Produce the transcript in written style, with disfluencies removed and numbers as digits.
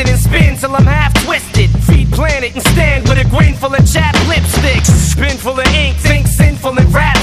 it and spin till I'm half twisted. Feed planet and stand with a grain full of chapped lipstick. Bin full of ink, think sinful and rap